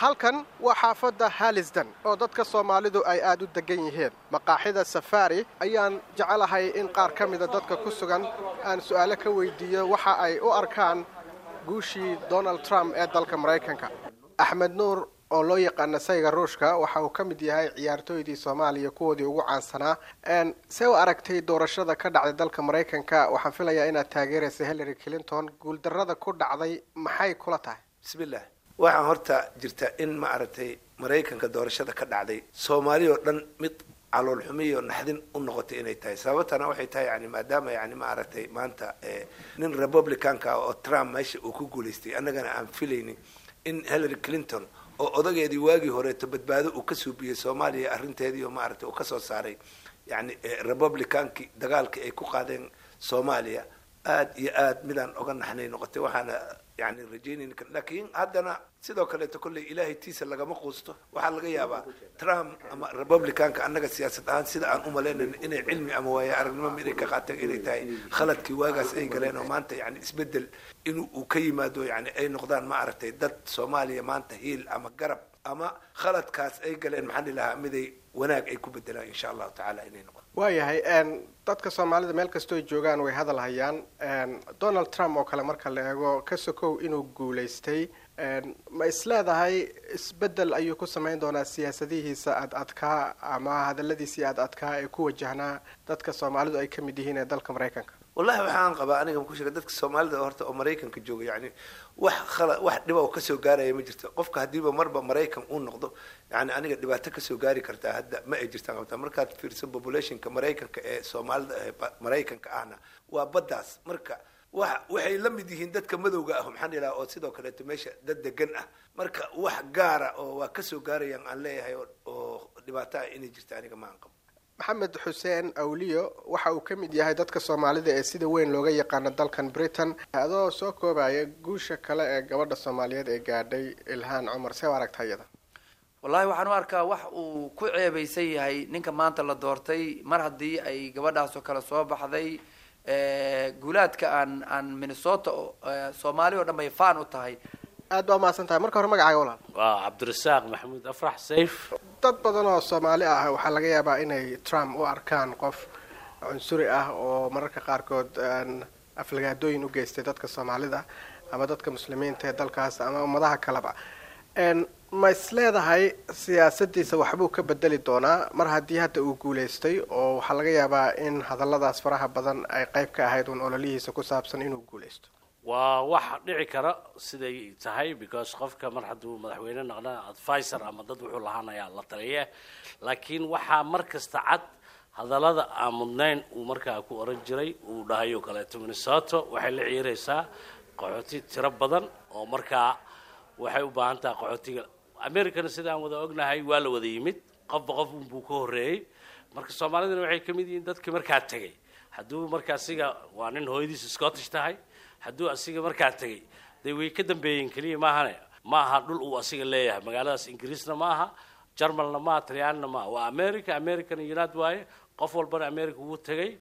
halkan waa xaafadda Halisdan oo dadka Soomaalidu ay aad u degan yihiin maqaaxida Safari ayaan jecelahay in qaar ka mid ah dadka ku sugan aan su'aalo ka weydiiyo waxa ay u arkaan guushii Donald Trump ee dalka Mareykanka. Axmed Nuur oo loo yaqaan sayga Ruushka waxa uu ka mid yahay ciyaartooydii Soomaaliya kuwoodii ugu caansanaa see u aragtay doorashada ka dhacday dalka Mareykanka. waxaan filayaa inaad taageerayso Hillary Clinton. guuldarrada ku dhacday maxay kula tahay? bismillah waxaan horta jirta in ma aragtay Mareykanka doorashada ka dhacday Soomaaliya oo dhan mid calool xumiyo naxdin u noqotay inay tahay sababtana waxay tahay yani maadaama yani ma aragtay maanta nin Republicanka oo Trump meesha uu ku guuleystay annagana aan filaynin in Hillary Clinton oo odageedii waagii hore badbaado uu ka suubiyay Soomaaliya arrinteedii oo ma aragtay uu ka soo saaray yani Republicanki dagaalkii ay ku qaadeen Soomaaliya aad iyo aad midaan oga naxnay noqotay waxaana يعني رجيني لكن هذانا sidoo kale kulli ilaahay tiisa lagama quusto waxa laga yaabaa Trump ama Republican ka annaga siyaasad ahaan sida aan u maleynay inay cilmi ama waaya aragnimo mid ka qaateen inay tahay khaladkii waagaas ay galeen oo maanta yani isbedel inuu ka yimaado yani ay noqdaan ma aragtay dad Soomaaliya maanta hiil ama garab ama khaladkaas ay galeen maxaan lahaa miday wanaag ay ku bedelaan insha Allah taala inay noqoto waayahay dadka Soomaalida meel kasto ay joogaan way hadal hayaan Donald Trump oo kale marka la eego ka sokow inuu guuleystay ma isleedahay isbedel ayuu ku sameyn doonaa siyaasadihiisa adka ama hadaladiisa adka ay ku wajahnaa dadka Soomaalidu ay kamid yihiin ee dalka Mareykanka wallahi waxaan qabaa aniga ku sheegay dadka Soomaalida horta oo Mareykanka jooga yani wax dhibo ka soo gaaray ma jirto qofka hadiiba marba Mareykan uu noqdo yani aniga dhibaato ka soo gaari karta hadda ma ay jirtaan qabta marka fiirsan populationka Mareykanka ee Soomaalida Mareykanka ahna waa badaas marka waxay la mid yihiin dadka madowga ah maxaan ilaa oo sidoo kale meesha dad degan ah marka wax gaara oo waa ka soo gaarayaan aan leeyahay oo dhibaato inay jirto aniga ma anqab Maxamed Xuseen Awliyo waxa uu ka mid yahay dadka Soomaalida ee sida weyn looga yaqaan dalkan Britain adoo soo koobaya guusha kale ee gabadha Soomaaliyeed ee gaadhay Ilhaan Cumar see aragtayada wallahi waxaan u arkaa wax uu ku ceebaysan yahay ninka maanta la doortay mar hadii ay gabadhaas oo kala soo baxday guulaadka aan Minnesota Soomaaliya oo dhan bay faan u tahay aad baa maasantahay marka hore magacaaga walaal waa Cabdirasaaq Maxamuud Afrax Sayf dad badan oo Soomaali ah waxa laga yaabaa inay Trump u arkaan qof cunsuri ah oo mararka qaar kood aflagaadooyin u geystay dadka Soomaalida ama dadka muslimiinta ee dalkaas ama ummadaha kaleba ma isleedahay siyaasadiisa waxbuu ka bedeli doonaa mar haddii hadda uu guuleystay oo waxa laga yaabaa in hadalladaas faraha badan ay qayb ka ahayd ololihiisa ku saabsan inuu guuleysto waa wax dhici kara siday tahay because qofka mar hadduu madaxweyne noqdo advisor ama dad wuxuu lahaanayaa la taliye laakiin waxa markasta cad hadallada aan mudnayn uu markaa ku oran jiray uu dhahayo kale Minnesota waxay la ciiraysaa qaxooti tiro badan oo markaa waxay u baahan tahay qaxootiga American sidaan wada ognahay waa la wada yimid qof buu ka horeeyay marka Soomaaliduna waxay kamid yihiin dadkii markaa tagay hadduu markaa asiga waa nin hooyadiis Scottish tahay hadduu asiga markaa tagay day way ka dambeeyeen kaliya maaha dhul uu asiga leeyahay magaaladaas Ingiriisna maaha Jarmalna maaha Talyaanna maaha waa American United waaye qof walbana America uu tagay